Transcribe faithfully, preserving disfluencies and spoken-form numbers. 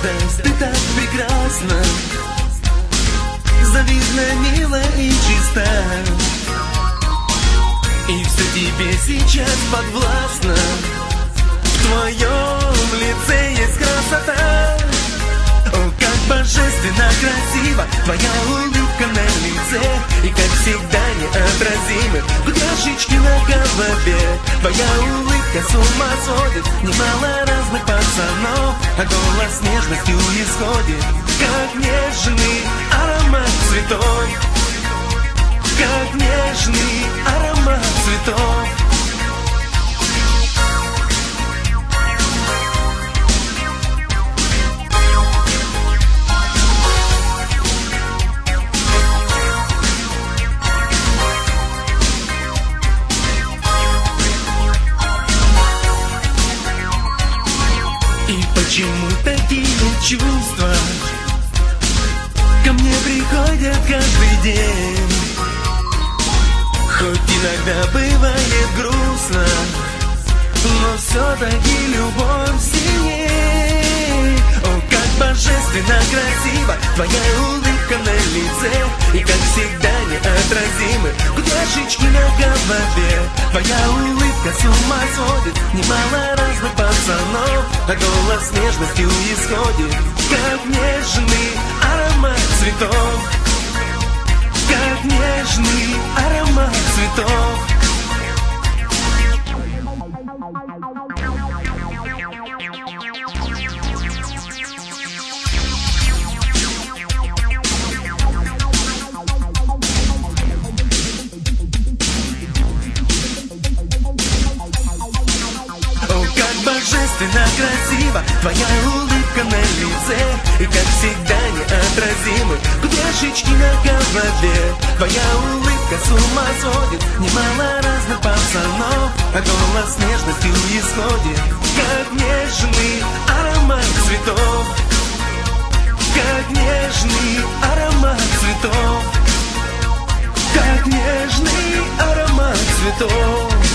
молодость, ты так прекрасна, завидна, мила и чиста. И все тебе сейчас подвластно. В твоем лице есть красота. О, как божественно красиво твоя улыбка на лице. И как всегда неотразимы кудряшечки на голове. Твоя улыбка с ума сводит немало разных пацанов, а голос нежностью исходит, как нежный аромат цветов. Как нежный аромат цветов. И почему такие чувства ко мне приходят каждый день? Хоть иногда бывает грустно, но все-таки любовь сильней. О, как божественно красиво твоя улыбка на лице. И как всегда неотразимы кудряшечки на голове. Твоя улыбка с ума сводит немало разных пацанов, а голос нежностью исходит, как нежный аромат цветов. Как нежный аромат цветов. О, как божественно красиво твоя улыбка на лице. И как всегда неотразимы кудряшечки на голове. Твоя улыбка с ума сводит немало разных пацанов, а голос нежностью исходит, как нежный аромат цветов. Как нежный аромат цветов. Как нежный аромат цветов.